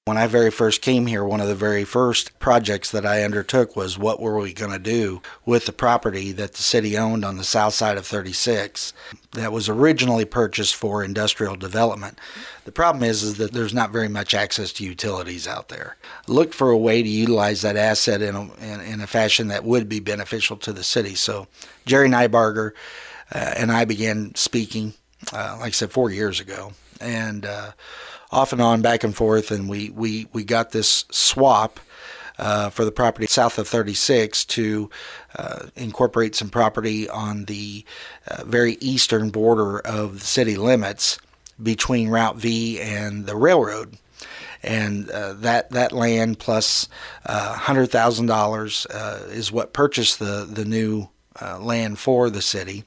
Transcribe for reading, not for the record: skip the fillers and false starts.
When I very first came here, one of the very first projects that I undertook was what were we going to do with the property that the city owned on the south side of 36 that was originally purchased for industrial development. The problem is that there's not very much access to utilities out there. Looked for a way to utilize that asset in a fashion that would be beneficial to the city. So Jerry Nybarger and I began speaking, like I said, 4 years ago. And off and on, back and forth, and we got this swap for the property south of 36 to incorporate some property on the very eastern border of the city limits between Route V and the railroad. And that land plus $100,000 is what purchased the new land for the city.